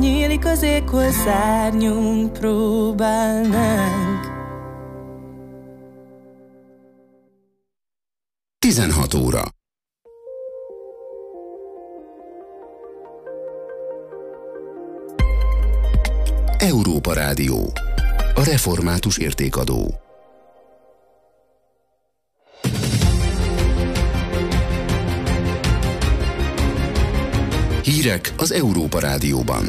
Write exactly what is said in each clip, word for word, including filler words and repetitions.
nyílik az éghoz, szárnyunk próbálnánk. tizenhat óra. Európa Rádió. A református értékadó. Hírek az Európa Rádióban.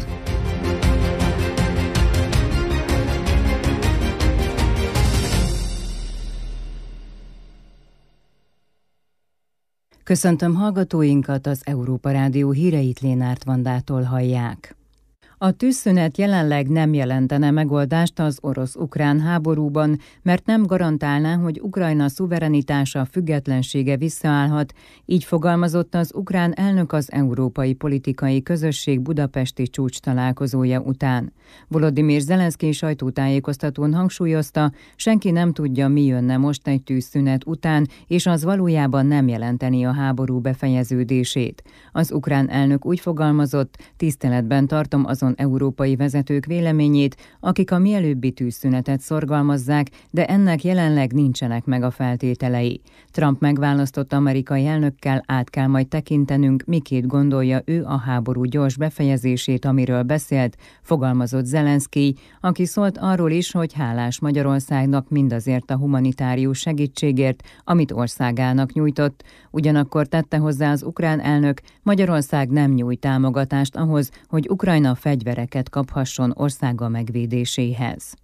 Köszöntöm hallgatóinkat, az Európa Rádió híreit Lénárt Vandától hallják. A tűzszünet jelenleg nem jelentene megoldást az orosz-ukrán háborúban, mert nem garantálná, hogy Ukrajna szuverenitása, függetlensége visszaállhat, így fogalmazott az ukrán elnök az Európai Politikai Közösség budapesti csúcs találkozója után. Volodymyr Zelenszkij sajtótájékoztatón hangsúlyozta, senki nem tudja, mi jönne most egy tűzszünet után, és az valójában nem jelenteni a háború befejeződését. Az ukrán elnök úgy fogalmazott, tiszteletben tartom azon európai vezetők véleményét, akik a mielőbbi tűzszünetet szorgalmazzák, de ennek jelenleg nincsenek meg a feltételei. Trump megválasztott amerikai elnökkel át kell majd tekintenünk, miként gondolja ő a háború gyors befejezését, amiről beszélt, fogalmazott Zelenszkij, aki szólt arról is, hogy hálás Magyarországnak mindazért a humanitárius segítségért, amit országának nyújtott. Ugyanakkor tette hozzá az ukrán elnök, Magyarország nem nyújt támogatást ahhoz, hogy Ukrajna fegyvereket kaphasson országa megvédéséhez.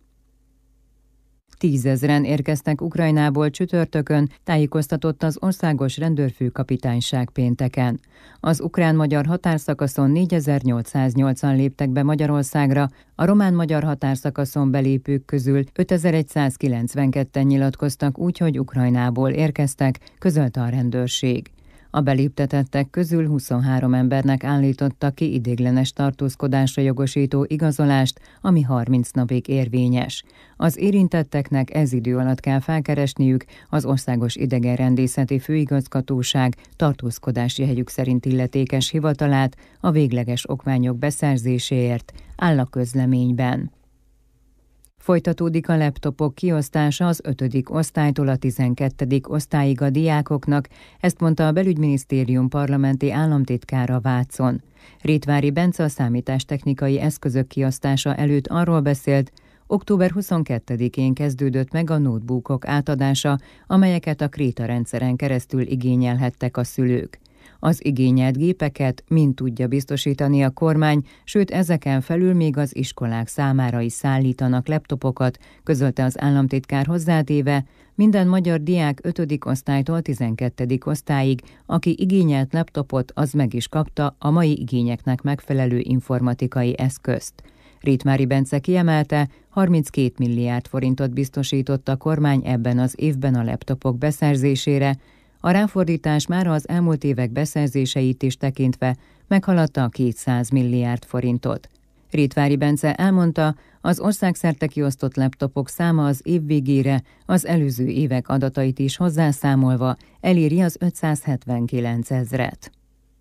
Tízezren érkeztek Ukrajnából csütörtökön, tájékoztatott az országos rendőrfőkapitányság pénteken. Az ukrán-magyar határszakaszon négyezer-nyolcszáznyolcan léptek be Magyarországra, a román-magyar határszakaszon belépők közül ötezer-százkilencvenketten nyilatkoztak úgy, hogy Ukrajnából érkeztek, közölte a rendőrség. A beléptetettek közül huszonhárom embernek állította ki ideiglenes tartózkodásra jogosító igazolást, ami harminc napig érvényes. Az érintetteknek ez idő alatt kell felkeresniük az Országos Idegenrendészeti Főigazgatóság tartózkodási helyük szerint illetékes hivatalát a végleges okmányok beszerzéséért, áll a közleményben. Folytatódik a laptopok kiosztása az ötödik osztálytól a tizenkettedik osztályig a diákoknak, ezt mondta a Belügyminisztérium parlamenti államtitkára Vácon. Rétvári Bence a számítástechnikai eszközök kiosztása előtt arról beszélt, október huszonkettedikén kezdődött meg a notebookok átadása, amelyeket a Kréta rendszeren keresztül igényelhettek a szülők. Az igényelt gépeket mind tudja biztosítani a kormány, sőt ezeken felül még az iskolák számára is szállítanak laptopokat, közölte az államtitkár hozzátéve, minden magyar diák ötödik osztálytól tizenkettedik osztályig, aki igényelt laptopot, az meg is kapta a mai igényeknek megfelelő informatikai eszközt. Rétvári Bence kiemelte, harminckét milliárd forintot biztosított a kormány ebben az évben a laptopok beszerzésére. A ráfordítás már az elmúlt évek beszerzéseit is tekintve meghaladta a kétszáz milliárd forintot. Rétvári Bence elmondta, az országszerte kiosztott laptopok száma az év végére, az előző évek adatait is hozzászámolva eléri az ötszázhetvenkilencezret.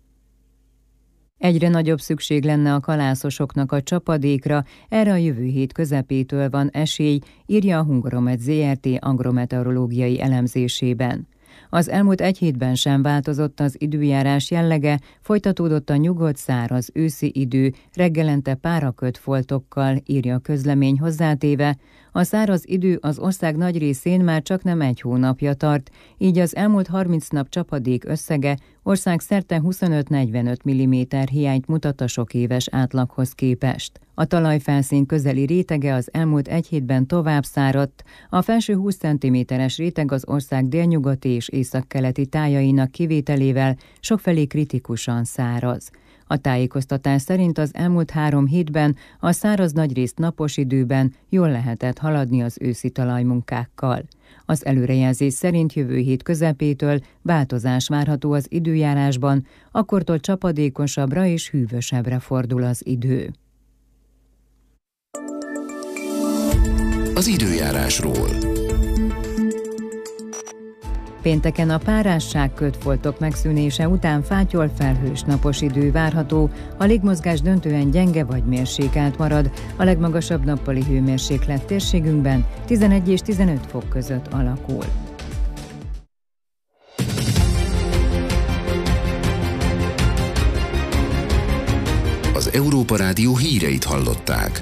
Egyre nagyobb szükség lenne a kalászosoknak a csapadékra, erre a jövő hét közepétől van esély, írja a Hungaromet zé er té agrometeorológiai elemzésében. Az elmúlt egy hétben sem változott az időjárás jellege, folytatódott a nyugodt, száraz őszi idő, reggelente párakötfoltokkal, írja a közlemény hozzátéve. A száraz idő az ország nagy részén már csak nem egy hónapja tart, így az elmúlt harminc nap csapadék összege országszerte huszonöt-negyvenöt milliméter hiányt mutat a sok éves átlaghoz képest. A talajfelszín közeli rétege az elmúlt egy hétben tovább száradt, a felső húsz centiméteres réteg az ország délnyugati és északkeleti tájainak kivételével sokfelé kritikusan száraz. A tájékoztatás szerint az elmúlt három hétben a száraz nagyrészt napos időben jól lehetett haladni az őszi talajmunkákkal. Az előrejelzés szerint jövő hét közepétől változás várható az időjárásban, akkortól csapadékosabbra és hűvösebbre fordul az idő. Az időjárásról. Pénteken a párásság kötfoltok megszűnése után fátyol, felhős, napos idő várható, a légmozgás döntően gyenge vagy mérsékelt marad, a legmagasabb nappali hőmérséklet térségünkben tizenegy és tizenöt fok között alakul. Az Európa Rádió híreit hallották.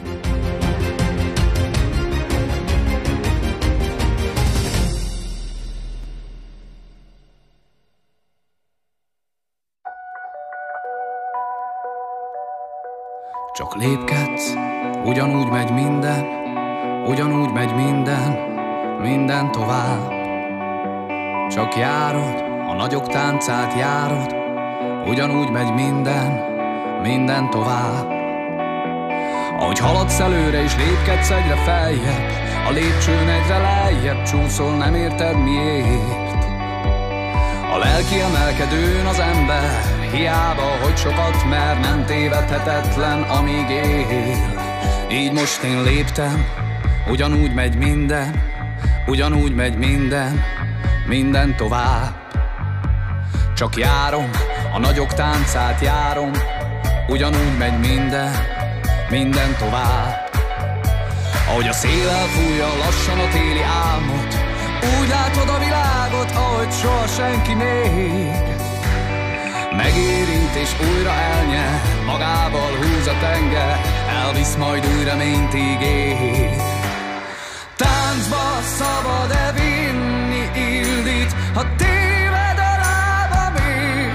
Csak lépkedsz, ugyanúgy megy minden, ugyanúgy megy minden, minden tovább. Csak járod, a nagyok táncát járod, ugyanúgy megy minden, minden tovább. Ahogy haladsz előre és lépkedsz egyre feljebb, a lépcsőn egyre lejjebb csúszol, nem érted miért. A lelki emelkedőn az ember, hiába, hogy sokat mer, nem tévedhetetlen, amíg él. Így most én léptem, ugyanúgy megy minden, ugyanúgy megy minden, minden tovább. Csak járom, a nagyok táncát járom, ugyanúgy megy minden, minden tovább. Ahogy a szél elfújja lassan a téli álmot, úgy látod a világot, ahogy soha senki még. Megérint és újra elnyer, magával húz a tenger, elvisz majd új reményt ígér. Táncba szabad-e vinni Ildit, ha téved a lába még?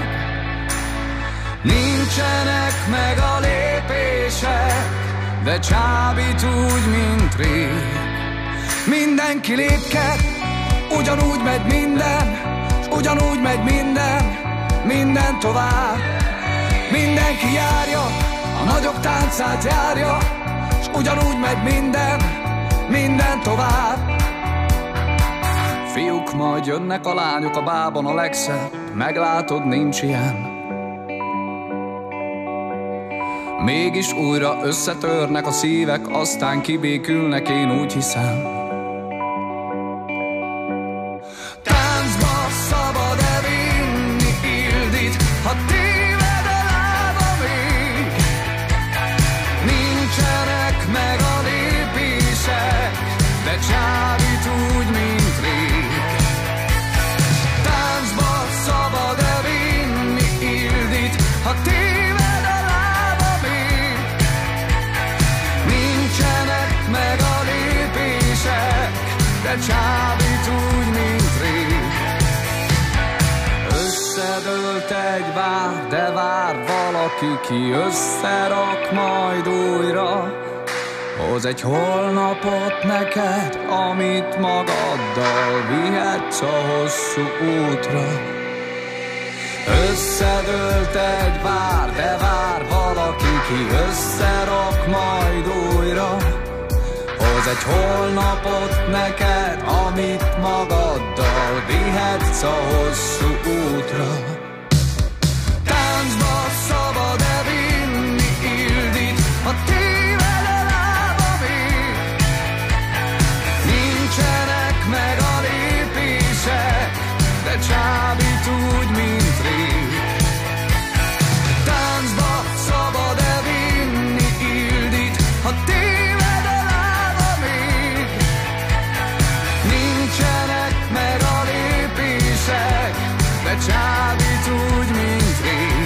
Nincsenek meg a lépések, de csábít úgy, mint rég. Mindenki lépked, ugyanúgy megy minden, s ugyanúgy megy minden, minden tovább. Mindenki járja, a nagyok táncát járja, s ugyanúgy megy minden, minden tovább. Fiúk, majd jönnek a lányok, a bában a legszebb, meglátod, nincs ilyen. Mégis újra összetörnek a szívek, aztán kibékülnek, én úgy hiszem. Táncba szabad-e vinni Ildit, ha téved a lába még? Nincsenek meg a lépések, de csábít úgy, mint rég. Táncba szabad-e vinni Ildit, ha téved a lába még? Nincsenek meg a lépések, de csábít úgy, mint rég. Összedőlt egy vár, de vár valaki, ki összerak majd újra. Hoz egy holnapot neked, amit magaddal vihetsz a hosszú útra. Összedőlt egy vár, de vár valaki, ki összerak majd újra. Hoz egy holnapot neked, amit magaddal vihetsz a hosszú útra. Táncba szabad-e vinni Ildit, ha téved a lába még? Nincsenek meg a lépések, de csábít úgy, mint rég. Táncba szabad-e vinni Ildit, ha téved a lába még? Nincsenek meg a lépések, de csábít úgy, mint rég.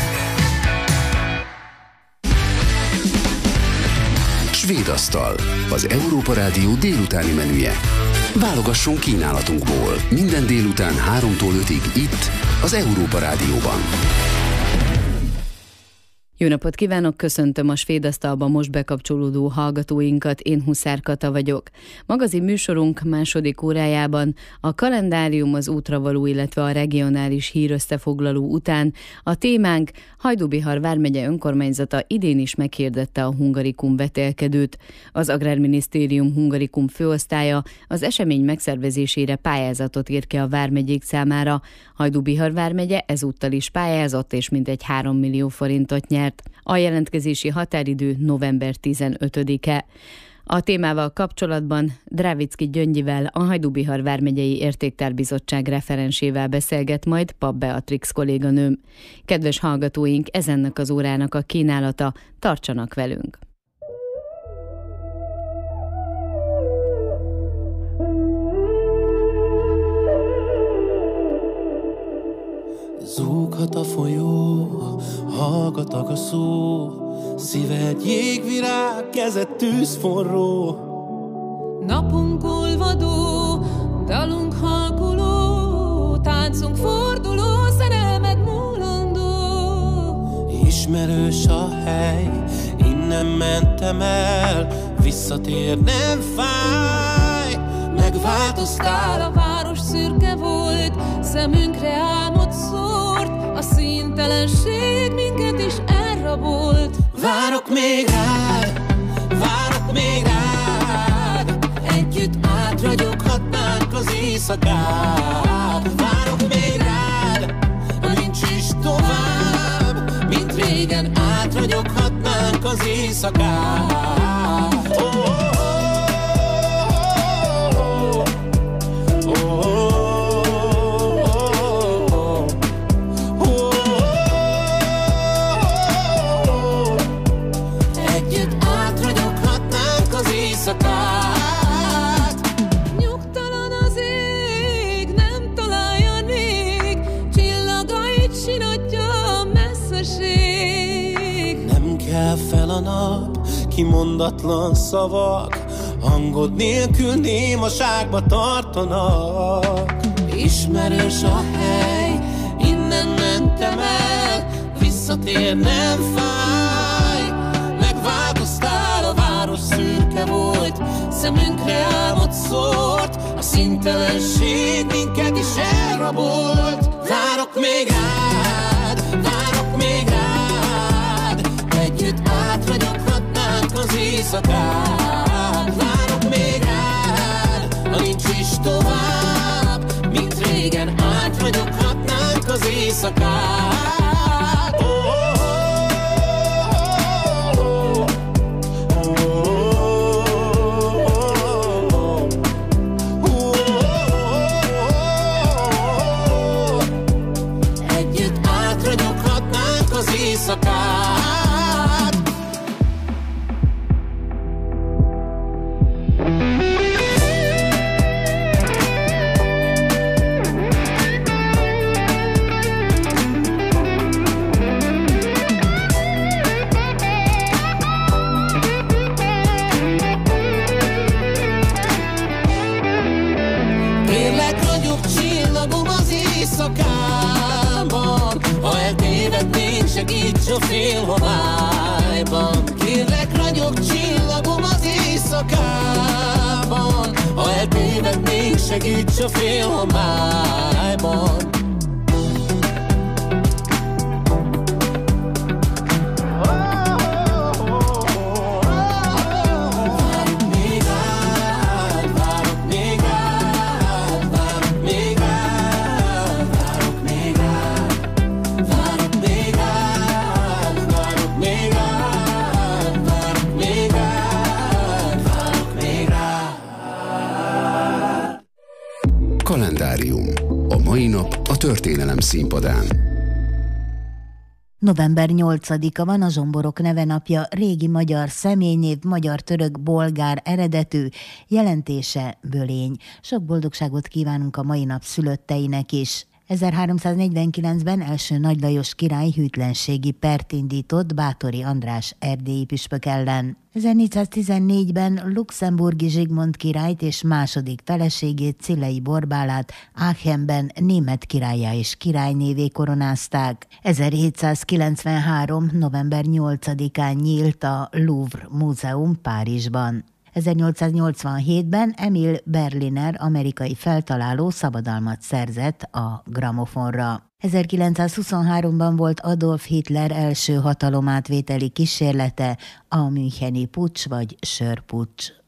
Svédasztal, az Európa Rádió délutáni menüje. Válogasson kínálatunkból minden délután háromtól ötig itt, az Európa Rádióban. Jó napot kívánok, köszöntöm a Svédasztalban most bekapcsolódó hallgatóinkat, én Huszár Kata vagyok. Magazin műsorunk második órájában a kalendárium, az útravaló, illetve a regionális hírösszefoglaló után a témánk: Hajdú-Bihar vármegye önkormányzata idén is meghirdette a Hungarikum vetélkedőt. Az Agrárminisztérium Hungarikum főosztálya az esemény megszervezésére pályázatot írt ki a vármegyék számára. Hajdú-Bihar vármegye ezúttal is pályázott, és mintegy három millió forintot nyert. A jelentkezési határidő november tizenötödike. A témával kapcsolatban Dravicki Gyöngyivel, a Hajdú-Bihar vármegyei értéktárbizottság referensével beszélget majd Papp Beatrix kolléganőm. Kedves hallgatóink, ez ennek az órának a kínálata, tartsanak velünk! Zúghat a folyó, hallgatag a szó, szíved jégvirág, kezed tűz forró. Napunk olvadó, dalunk halkuló, táncunk forduló, szerelmed múlandó. Ismerős a hely, innen mentem el, visszatér nem fáj. Megváltoztál, a város szürke volt, szemünkre álmod szórt, a színtelenség minket is elrabolt. Várok még rád, várok még rád, együtt átragyoghatnánk az éjszakát. Várok még rád, ha nincs is tovább, mint régen átragyoghatnánk az éjszakát. Oh, oh, oh. Nyugtalan az ég, nem találja még, csillagait sinadja a messzeség. Nem kell fel a nap, kimondatlan szavak, hangod nélkül némaságba tartanak. Ismerős a hely, innen mentem el, visszatér nem fáj. Megváltoztál, a város szürke volt, szemünkre álmod szórt, a színtelenség minket is elrabolt. Várok még rád, várok még rád, együtt átragyoghatnánk az éjszakát. Várok még rád, ha nincs is tovább, mint régen átragyoghatnánk az éjszakát. Segíts a félhomályban, kérlek ragyog csillagom az éjszakában. Ha eltévednék, segíts a félhomályban. Kalendárium. A mai nap a történelem színpadán. November nyolcadika van, a zsomborok neve napja, régi magyar személynév, magyar-török, bolgár eredetű, jelentése bölény. Sok boldogságot kívánunk a mai nap szülötteinek is. ezerháromszáznegyvenkilencben első Nagy Lajos király hűtlenségi pert indított Báthori András erdélyi püspök ellen. ezernégyszáztizennégyben Luxemburgi Zsigmond királyt és második feleségét, Cillei Borbálát Aachenben német királlyá és királynévé koronázták. ezerhétszázkilencvenhárom. november nyolcadikán nyílt a Louvre Múzeum Párizsban. ezernyolcszáznyolcvanhétben Emil Berliner amerikai feltaláló szabadalmat szerzett a gramofonra. ezerkilencszázhuszonháromban volt Adolf Hitler első hatalomátvételi kísérlete, a müncheni puccs vagy sörpuccs.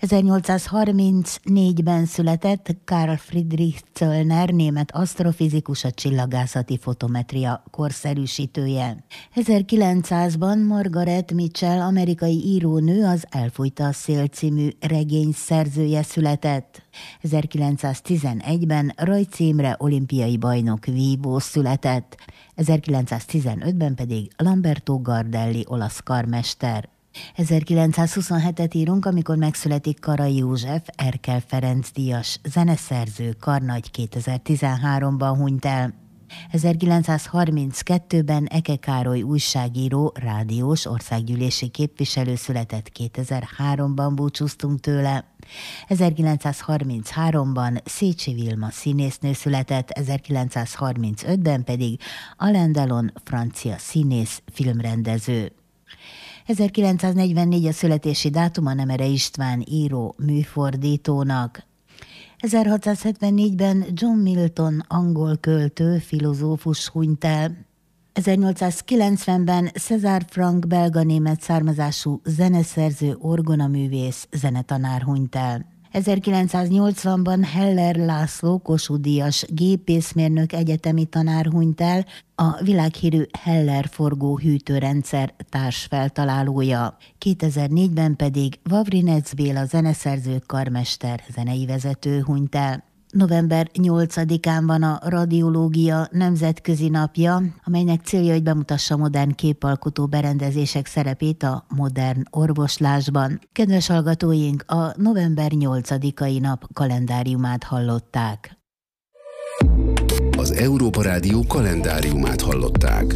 ezernyolcszázharmincnégyben született Carl Friedrich Zöllner, német asztrofizikus, a csillagászati fotometria korszerűsítője. ezerkilencszázban Margaret Mitchell, amerikai írónő, az Elfújta a szél című regény szerzője született. ezerkilencszáztizenegyben Rajczi Imre olimpiai bajnok vívó született. ezerkilencszáztizenötben pedig Lamberto Gardelli olasz karmester. ezerkilencszázhuszonhetet írunk, amikor megszületik Karai József, Erkel Ferenc díjas zeneszerző, karnagy, kétezer-tizenháromban hunyt el. ezerkilencszázharminckettőben Eke Károly újságíró, rádiós, országgyűlési képviselő született, kétezer-háromban búcsúztunk tőle. ezerkilencszázharmincháromban Szécsi Vilma színésznő született, ezerkilencszázharmincötben pedig Alain Delon francia színész, filmrendező. ezerkilencszáznegyvennégy a születési dátuma Nemere István író, műfordítónak. ezerhatszázhetvennégyben John Milton angol költő, filozófus hunyt el. ezernyolcszázkilencvenben César Franck belga-német származású zeneszerző, orgonaművész, zenetanár hunyt el. ezerkilencszáznyolcvanban Heller László, Kossuth-díjas gépészmérnök, egyetemi tanár hunyt el, a világhírű Heller forgó hűtőrendszer társfeltalálója. kétezer-négyben pedig Vavrinec Béla zeneszerző, karmester, zenei vezető hunyt el. november nyolcadikán van a radiológia nemzetközi napja, amelynek célja, hogy bemutassa modern képalkotó berendezések szerepét a modern orvoslásban. Kedves hallgatóink, a november nyolcadikai nap kalendáriumát hallották. Az Európa Rádió kalendáriumát hallották.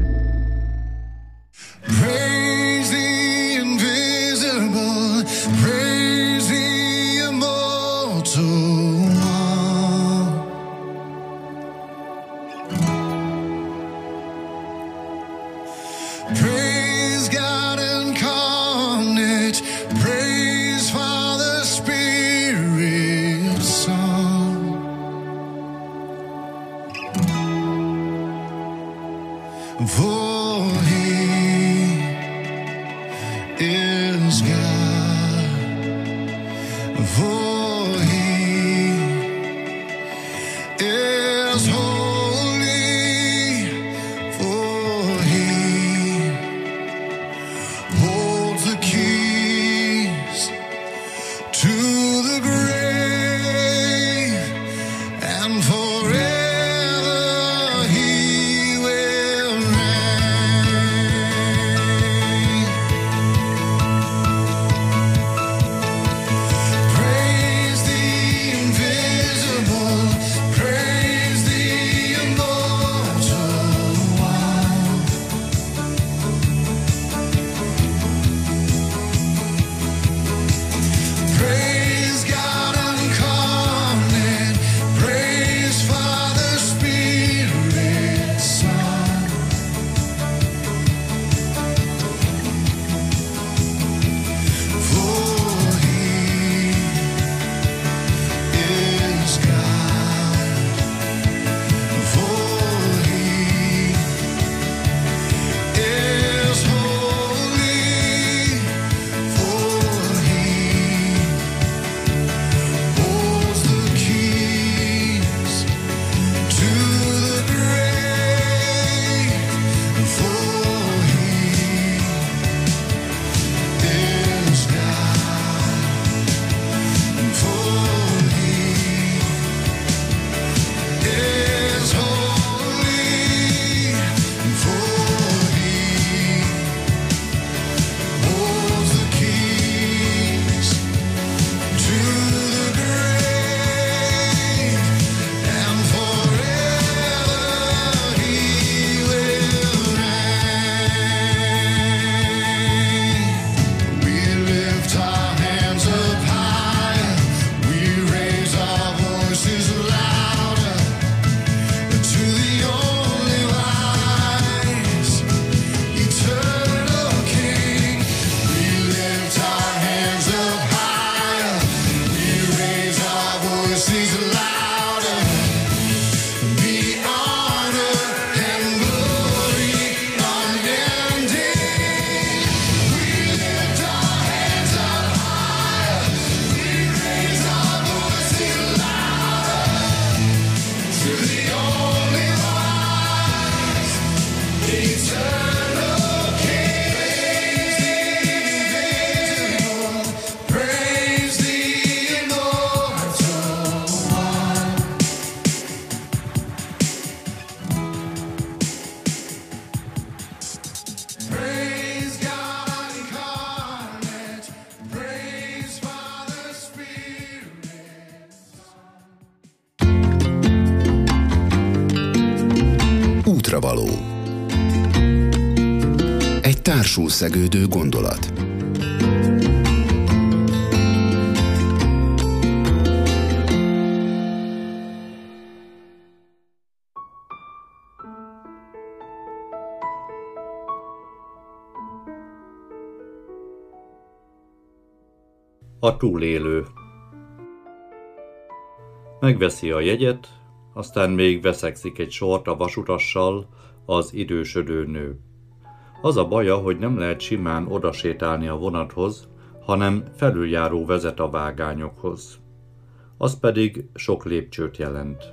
Praise the invisible, praise the immortal. Praise God incarnate, praise Father, Spirit, Son. For He is God, for He is holy, for He holds the keys to the grave, and forever He will reign. Praise útravaló. Egy társul szegődő gondolat. A túlélő. Megveszi a jegyet, aztán még veszekszik egy sort a vasutassal az idősödő nő. Az a baja, hogy nem lehet simán odasétálni a vonathoz, hanem felüljáró vezet a vágányokhoz. Az pedig sok lépcsőt jelent.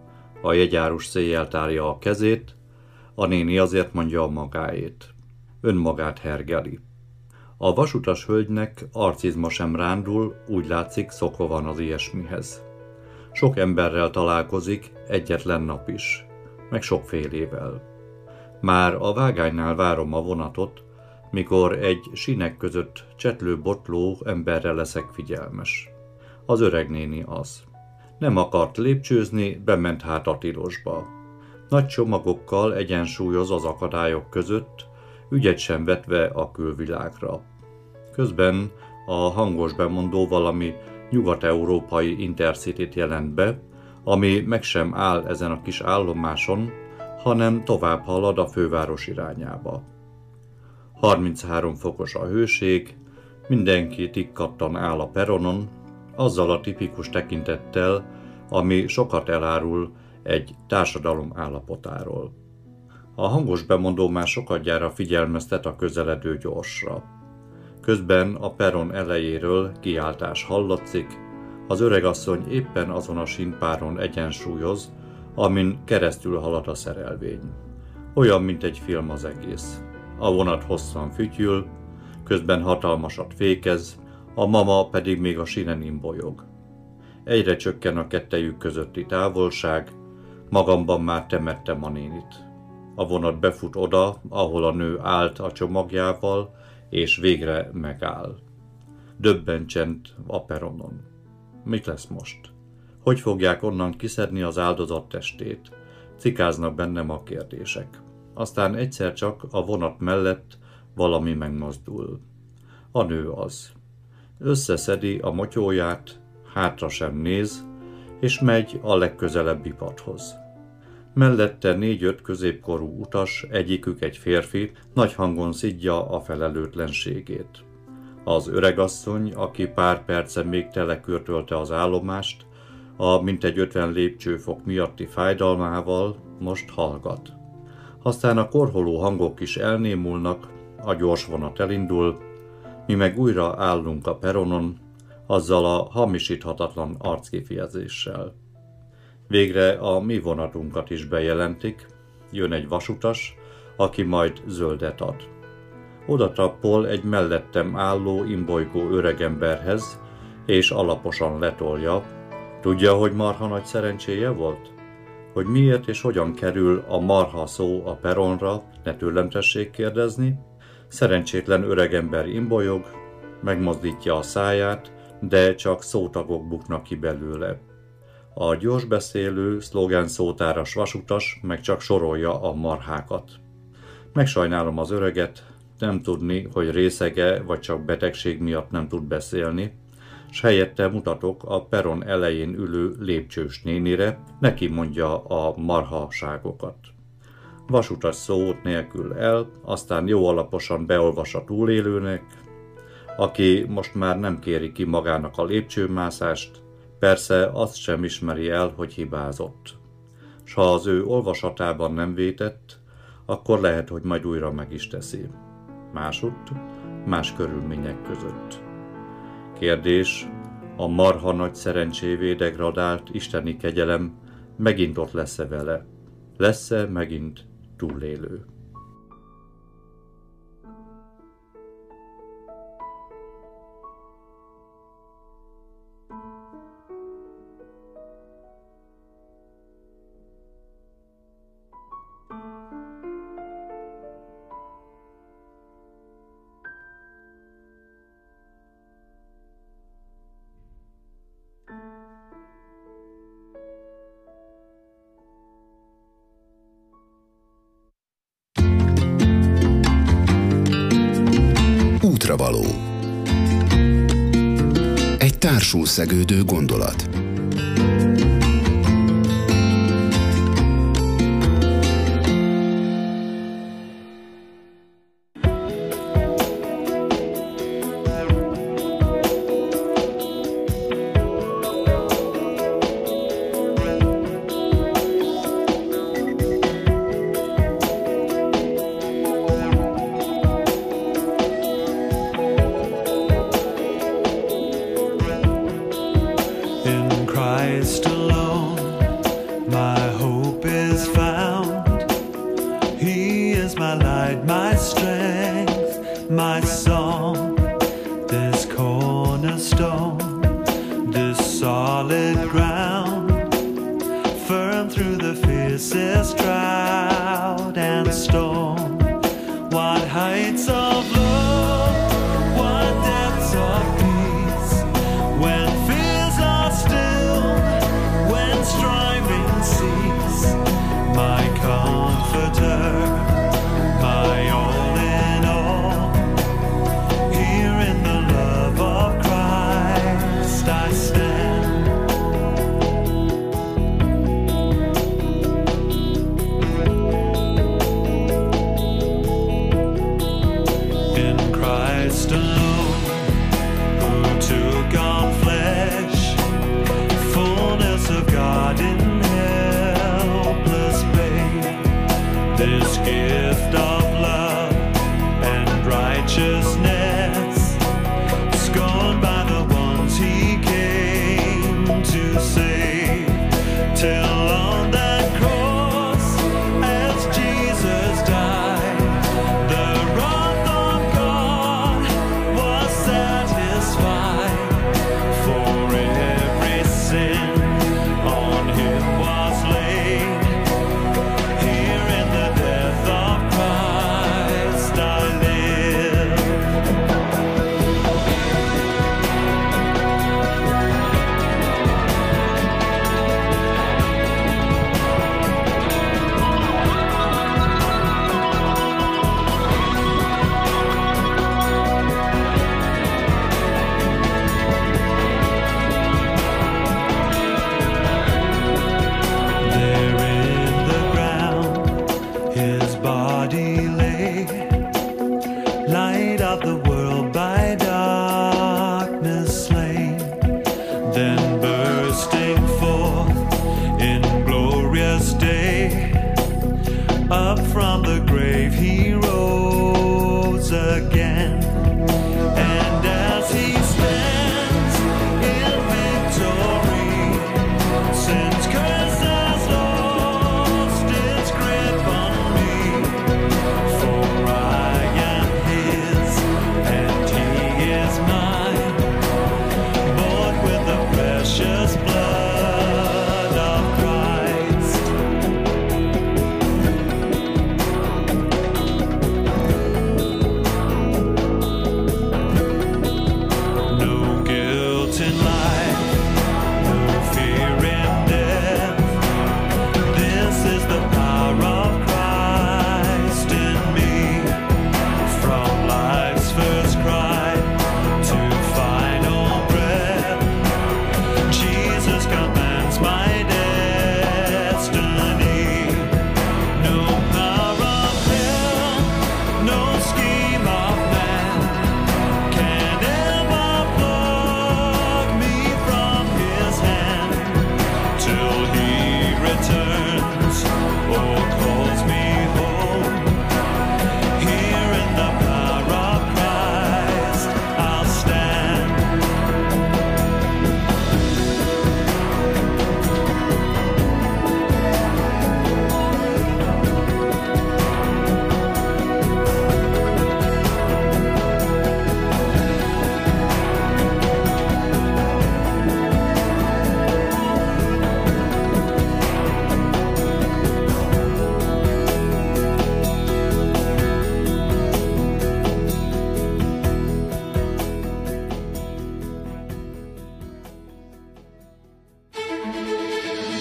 A jegyárus széjjel tárja a kezét, a néni azért mondja a magáét. Önmagát hergeli. A vasutas hölgynek arcizma sem rándul, úgy látszik, szokva van az ilyesmihez. Sok emberrel találkozik, egyetlen nap is, meg sokfélével. Már a vágánynál várom a vonatot, mikor egy sínek között csetlő-botló emberre leszek figyelmes. Az öreg néni az. Nem akart lépcsőzni, bement hát a tilosba. Nagy csomagokkal egyensúlyoz az akadályok között, ügyet sem vetve a külvilágra. Közben a hangos bemondó valami nyugat-európai Intercity-t jelent be, ami meg sem áll ezen a kis állomáson, hanem tovább halad a főváros irányába. harminchárom fokos a hőség, mindenki tikkattan áll a peronon, azzal a tipikus tekintettel, ami sokat elárul egy társadalom állapotáról. A hangos bemondó már sokadjára figyelmeztet a közeledő gyorsra. Közben a peron elejéről kiáltás hallatszik, az öregasszony éppen azon a sínpáron egyensúlyoz, amin keresztül halad a szerelvény. Olyan, mint egy film az egész. A vonat hosszan fütyül, közben hatalmasat fékez, a mama pedig még a sínen imbolyog. Egyre csökken a kettejük közötti távolság, magamban már temettem a nénit. A vonat befut oda, ahol a nő állt a csomagjával, és végre megáll. Döbben csend a peronon. Mit lesz most? Hogy fogják onnan kiszedni az áldozat testét? Cikáznak bennem a kérdések. Aztán egyszer csak a vonat mellett valami megmozdul. A nő az. Összeszedi a motyóját, hátra sem néz, és megy a legközelebbi padhoz. Mellette négy-öt középkorú utas, egyikük egy férfi, nagy hangon szidja a felelőtlenségét. Az öregasszony, aki pár perce még telekürtölte az állomást, a mintegy ötven lépcsőfok miatti fájdalmával most hallgat. Aztán a korholó hangok is elnémulnak, a gyors vonat elindul, mi meg újra állunk a peronon, azzal a hamisíthatatlan arckifejezéssel. Végre a mi vonatunkat is bejelentik, jön egy vasutas, aki majd zöldet ad. Oda tappol egy mellettem álló, imbolygó öregemberhez, és alaposan letolja. Tudja, hogy marha nagy szerencséje volt? Hogy miért és hogyan kerül a marha szó a peronra, ne tőlem tessék kérdezni. Szerencsétlen öregember imbolyog, megmozdítja a száját, de csak szótagok buknak ki belőle. A gyorsbeszélő, szlogánszótáras vasutas meg csak sorolja a marhákat. Megsajnálom az öreget, nem tudni, hogy részege vagy csak betegség miatt nem tud beszélni, s helyette mutatok a peron elején ülő lépcsős nénire, neki mondja a marhaságokat. Vasutas szót nélkül el, aztán jó alaposan beolvas a túlélőnek, aki most már nem kéri ki magának a lépcsőmászást, persze azt sem ismeri el, hogy hibázott. S ha az ő olvasatában nem vétett, akkor lehet, hogy majd újra meg is teszi. Másutt, más körülmények között. Kérdés, a marha nagy szerencsévé degradált isteni kegyelem megint ott lesz-e vele? Lesz-e megint túlélő? útravaló. Egy társul szegődő gondolat.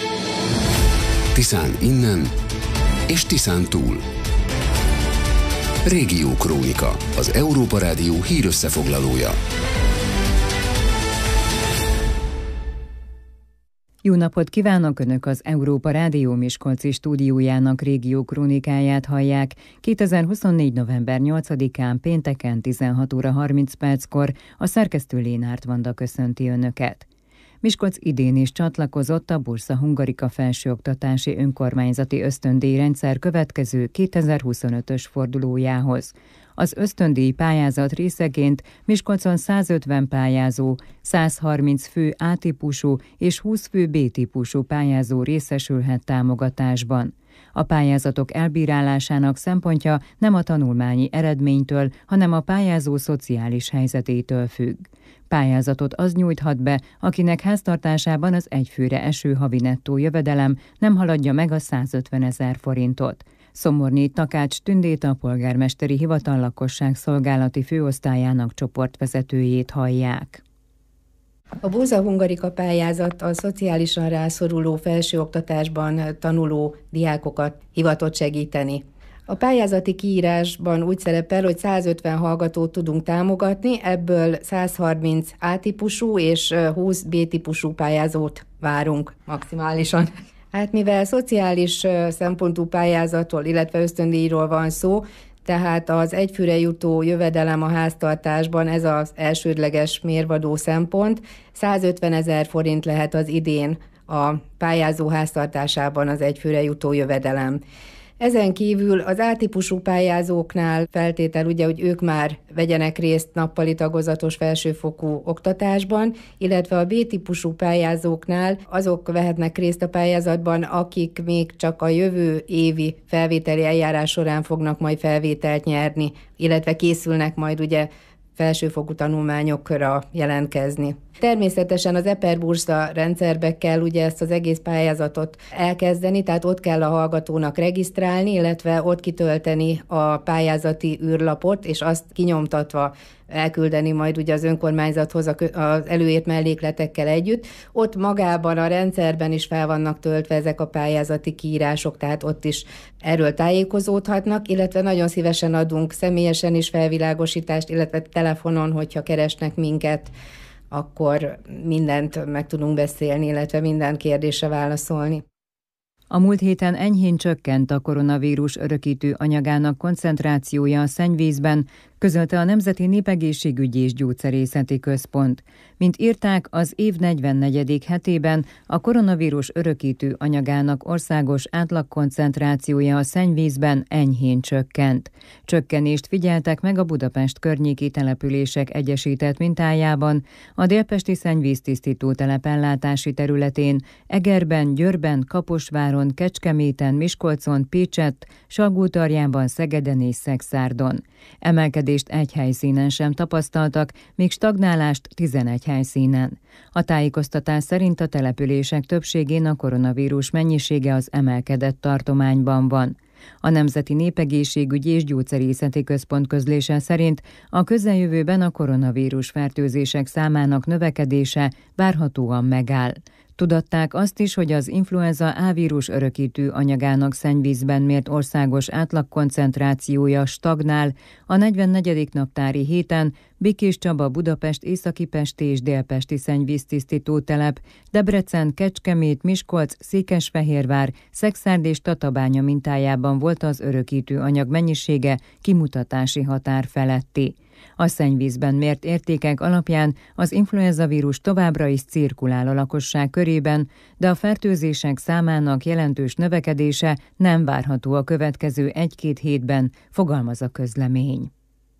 Tiszán innen és Tiszán túl. Régiókrónika, az Európa Rádió hírösszefoglalója. Jó napot kívánok! Önök az Európa Rádió Miskolci stúdiójának régiókrónikáját hallják. kétezer-huszonnégy. november nyolcadikán pénteken tizenhat óra harminc perckor a szerkesztő Lénárt Vanda köszönti Önöket. Miskolc idén is csatlakozott a Bursa Hungarika felsőoktatási önkormányzati ösztöndíjrendszer következő kétezer-huszonötös fordulójához. Az ösztöndíj pályázat részeként Miskolcon százötven pályázó, százharminc fő A-típusú és húsz fő B-típusú pályázó részesülhet támogatásban. A pályázatok elbírálásának szempontja nem a tanulmányi eredménytől, hanem a pályázó szociális helyzetétől függ. Pályázatot az nyújthat be, akinek háztartásában az egyfőre eső havi nettó jövedelem nem haladja meg a százötvenezer forintot. Szomornyi Takács Tündét, a polgármesteri hivatal lakosság szolgálati főosztályának csoportvezetőjét hallják. A Bursa Hungarika pályázat a szociálisan rászoruló felsőoktatásban tanuló diákokat hivatott segíteni. A pályázati kiírásban úgy szerepel, hogy százötven hallgatót tudunk támogatni, ebből százharminc A-típusú és húsz B-típusú pályázót várunk maximálisan. Hát mivel szociális szempontú pályázatról, illetve ösztöndíjról van szó, tehát az egyfőre jutó jövedelem a háztartásban, ez az elsődleges mérvadó szempont, százötvenezer forint lehet az idén a pályázó háztartásában az egyfőre jutó jövedelem. Ezen kívül az A-típusú pályázóknál feltétel ugye, hogy ők már vegyenek részt nappali tagozatos felsőfokú oktatásban, illetve a B-típusú pályázóknál azok vehetnek részt a pályázatban, akik még csak a jövő évi felvételi eljárás során fognak majd felvételt nyerni, illetve készülnek majd ugye felsőfokú tanulmányokra jelentkezni. Természetesen az EPER Bursa rendszerbe kell ugye ezt az egész pályázatot elkezdeni, tehát ott kell a hallgatónak regisztrálni, illetve ott kitölteni a pályázati űrlapot, és azt kinyomtatva elküldeni majd ugye az önkormányzathoz az előírt mellékletekkel együtt. Ott magában a rendszerben is fel vannak töltve ezek a pályázati kiírások, tehát ott is erről tájékozódhatnak, illetve nagyon szívesen adunk személyesen is felvilágosítást, illetve telefonon, hogyha keresnek minket, akkor mindent meg tudunk beszélni, illetve minden kérdésre válaszolni. A múlt héten enyhén csökkent a koronavírus örökítő anyagának koncentrációja a szennyvízben, közölte a Nemzeti Népegészségügyi és Gyógyszerészeti Központ. Mint írták, az év negyvennegyedik hetében a koronavírus örökítő anyagának országos átlagkoncentrációja a szennyvízben enyhén csökkent. Csökkenést figyeltek meg a Budapest környéki települések egyesített mintájában, a délpesti szennyvíztisztító telep ellátási területén, Egerben, Győrben, Kaposváron, Kecskeméten, Miskolcon, Pécsett, Salgótarjánban, Szegeden és Szekszárdon. Emelkedést egy helyszínen sem tapasztaltak, még stagnálást tizenegy helyszínen. A tájékoztatás szerint a települések többségén a koronavírus mennyisége az emelkedett tartományban van. A Nemzeti Népegészségügyi és Gyógyszerészeti Központ közlése szerint a közeljövőben a koronavírus fertőzések számának növekedése várhatóan megáll. Tudatták azt is, hogy az influenza A-vírus örökítő anyagának szennyvízben mért országos átlagkoncentrációja stagnál, a negyvennegyedik naptári héten Békés Csaba, Budapest, Északi-Pesti és Délpesti szennyvíztisztító telep, Debrecen, Kecskemét, Miskolc, Székesfehérvár, Szekszárd és Tatabánya mintájában volt az örökítő anyag mennyisége kimutatási határ feletti. A szennyvízben mért értékek alapján az influenzavírus továbbra is cirkulál a lakosság körében, de a fertőzések számának jelentős növekedése nem várható a következő egy-két hétben, fogalmaz a közlemény.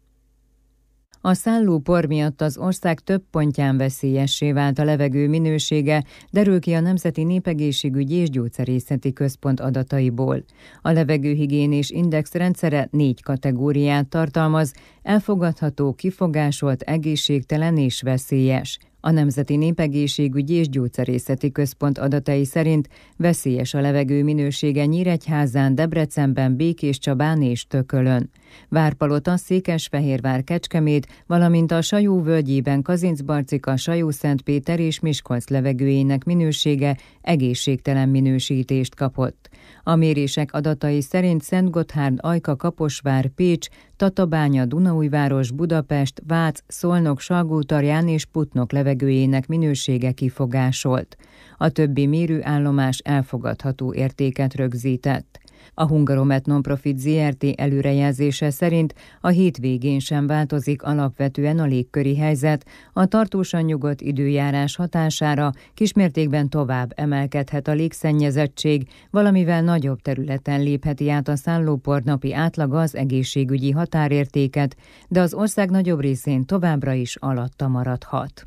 A szállópor miatt az ország több pontján veszélyessé vált a levegő minősége, derül ki a Nemzeti Népegészségügyi és Gyógyszerészeti Központ adataiból. A levegőhigiénés index rendszere négy kategóriát tartalmaz: elfogadható, kifogásolt, egészségtelen és veszélyes. A Nemzeti Népegészségügyi és Gyógyszerészeti Központ adatai szerint veszélyes a levegő minősége Nyíregyházán, Debrecenben, Békéscsabán és Tökölön. Várpalota, Székesfehérvár, Kecskemét, valamint a Sajó völgyében Kazincbarcika, Sajó-Szentpéter és Miskolc levegőjének minősége egészségtelen minősítést kapott. A mérések adatai szerint Szentgotthárd, Ajka, Kaposvár, Pécs, Tatabánya, Dunaújváros, Budapest, Vác, Szolnok, Salgótarján és Putnok levegőjének minősége kifogásolt. A többi mérőállomás elfogadható értéket rögzített. A Hungaromet Nonprofit zé er té előrejelzése szerint a hétvégén sem változik alapvetően a légköri helyzet, a tartósan nyugodt időjárás hatására kismértékben tovább emelkedhet a légszennyezettség, valamivel nagyobb területen lépheti át a szállóport napi átlaga az egészségügyi határértéket, de az ország nagyobb részén továbbra is alatta maradhat.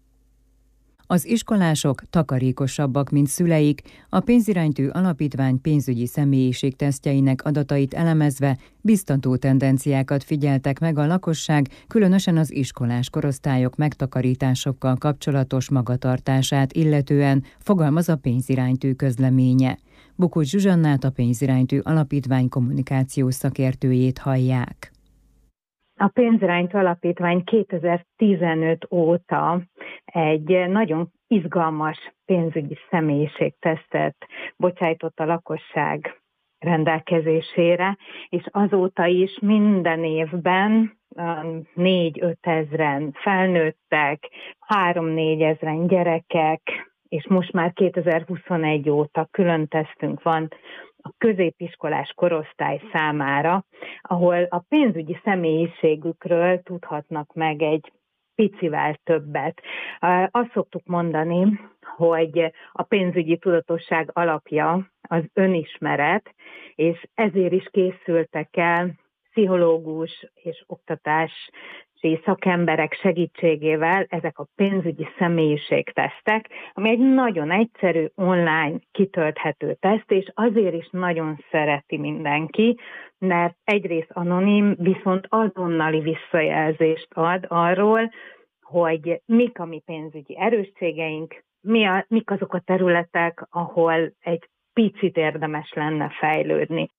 Az iskolások takarékosabbak, mint szüleik, a Pénziránytű Alapítvány pénzügyi személyiségtesztjeinek adatait elemezve biztató tendenciákat figyeltek meg a lakosság, különösen az iskolás korosztályok megtakarításokkal kapcsolatos magatartását illetően, fogalmaz a Pénziránytű közleménye. Bukocs Zsuzsannát, a Pénziránytű Alapítvány kommunikációs szakértőjét hallják. A Pénziránytű Alapítvány kétezer-tizenöt óta egy nagyon izgalmas pénzügyi személyiségtesztet bocsájtott a lakosság rendelkezésére, és azóta is minden évben négy-öt ezren felnőttek, három-négy ezren gyerekek, és most már kétezer-huszonegy óta külön tesztünk van a középiskolás korosztály számára, ahol a pénzügyi személyiségükről tudhatnak meg egy picivel többet. Azt szoktuk mondani, hogy a pénzügyi tudatosság alapja az önismeret, és ezért is készültek el pszichológus és oktatási szakemberek segítségével ezek a pénzügyi személyiségtesztek, ami egy nagyon egyszerű, online kitölthető teszt, és azért is nagyon szereti mindenki, mert egyrészt anonim, viszont azonnali visszajelzést ad arról, hogy mik a mi pénzügyi erősségeink, mi a, mik azok a területek, ahol egy picit érdemes lenne fejlődni.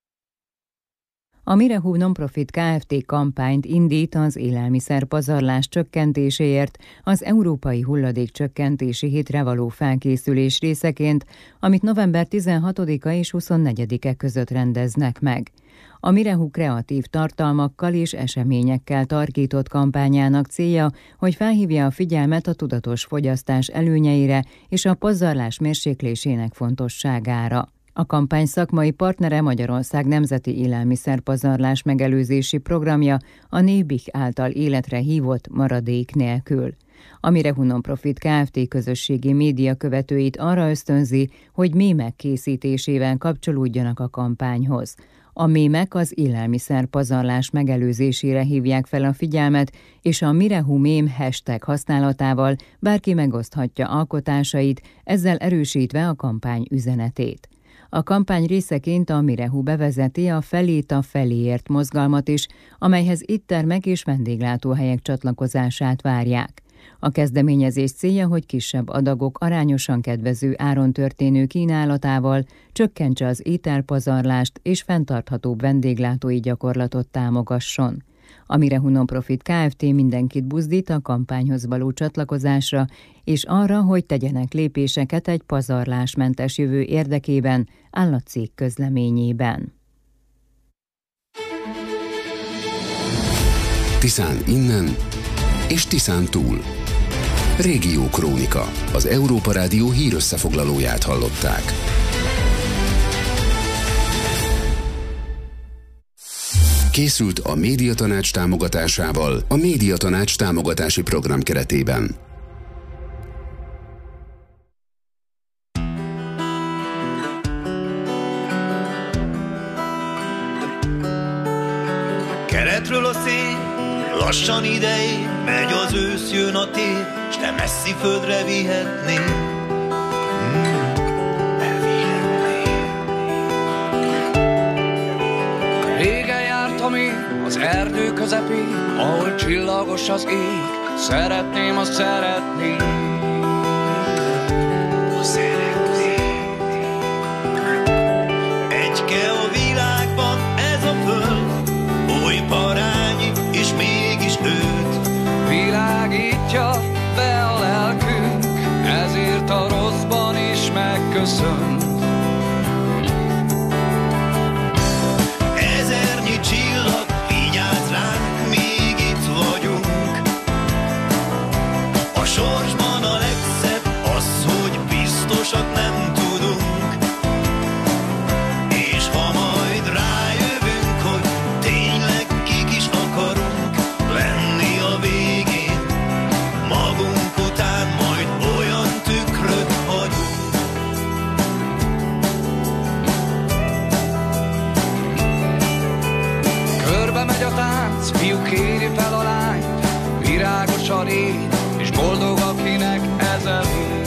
A Mirehú Nonprofit Kft. Kampányt indít az élelmiszerpazarlás csökkentéséért az Európai Hulladékcsökkentési Hétre való felkészülés részeként, amit november tizenhatodika és huszonnegyedike között rendeznek meg. A Mirehú kreatív tartalmakkal és eseményekkel tarkított kampányának célja, hogy felhívja a figyelmet a tudatos fogyasztás előnyeire és a pazarlás mérséklésének fontosságára. A kampány szakmai partnere Magyarország Nemzeti Élelmiszerpazarlás megelőzési programja, a Nébik által életre hívott Maradék nélkül. A Mirehú Nonprofit Kft. Közösségi média követőit arra ösztönzi, hogy mémek készítésével kapcsolódjanak a kampányhoz. A mémek az élelmiszerpazarlás megelőzésére hívják fel a figyelmet, és a Mirehú mém hashtag használatával bárki megoszthatja alkotásait, ezzel erősítve a kampány üzenetét. A kampány részeként a Mirehú bevezeti a Felét a feléért mozgalmat is, amelyhez éttermek és vendéglátóhelyek csatlakozását várják. A kezdeményezés célja, hogy kisebb adagok arányosan kedvező áron történő kínálatával csökkentse az ételpazarlást és fenntarthatóbb vendéglátói gyakorlatot támogasson. A Mirehú Nonprofit Kft. Mindenkit buzdít a kampányhoz való csatlakozásra, és arra, hogy tegyenek lépéseket egy pazarlásmentes jövő érdekében, áll a cég közleményében. Tiszán innen és Tiszán túl. Régiókrónika, az Európa Rádió hírösszefoglalóját hallották. Készült a Médiatanács támogatásával a Médiatanács támogatási program keretében. Keretről a szél, lassan idejé, megy az ősz, jön a tél, s te messzi földre vihetnél. Az erdő közepén, ahol csillagos az ég, szeretném, azt szeretném. Azt szeretném. Egyke a világban ez a föld, oly parányi, és mégis őt világítja be a lelkünk, ezért a rosszban is megköszön. magunk után majd olyan tükröt hagyunk. Körbe megy a tánc, fiú kéri fel a lányt, virágos a rét, és boldog akinek ezer év.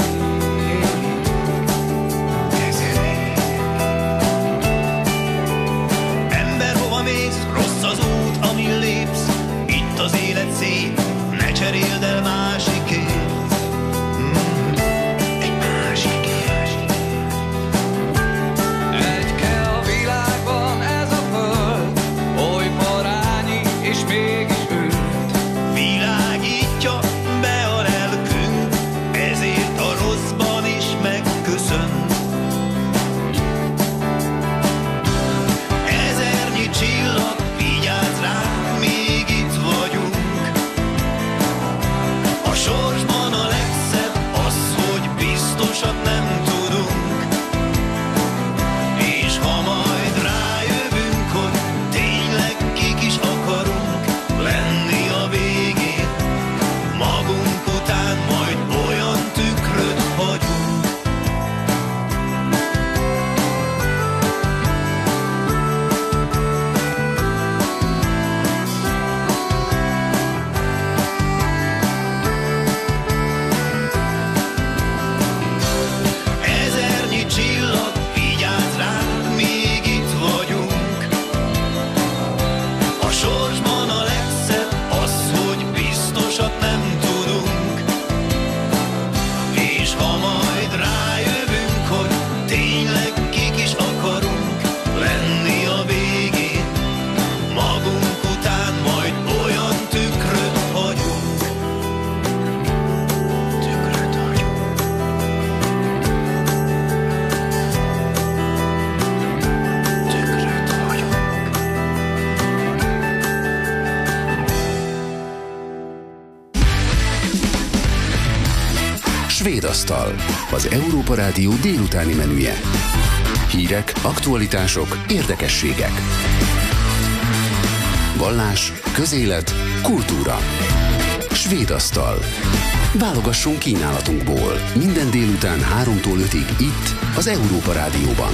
Ember, hova mész, rossz az út, amin lépsz, itt az élet szép, ne cseréld el másikért. Mm, egy másikért. Egy kell a világban ez a föld, oly parányi, és mégis őt világítja be a lelkünk, ezért a rosszban is megköszön. Ezernyi csillag vigyázz ránk, még itt vagyunk. A sorsban a legszebb az, hogy biztosat nem tudunk. És ha majd rájövünk, hogy tényleg kik is akarunk lenni a végén, magunk után majd olyan tükröt hagyunk. Ezernyi csillag vigyázz ránk, még itt vagyunk. A sorsban a legszebb az, hogy biztosat nem tudunk. És ha majd rájövünk, hogy tényleg kik is akarunk lenni a végén, magunk után majd olyan tükröt hagyunk. Tükröt hagyunk. Tükröt hagyunk. Svédasztal, az Európa Rádió délutáni menüje. Hírek, aktualitások, érdekességek. Vallás, közélet, kultúra. Svédasztal. Válogasson kínálatunkból. Minden délután háromtól ötig itt, az Európa Rádióban.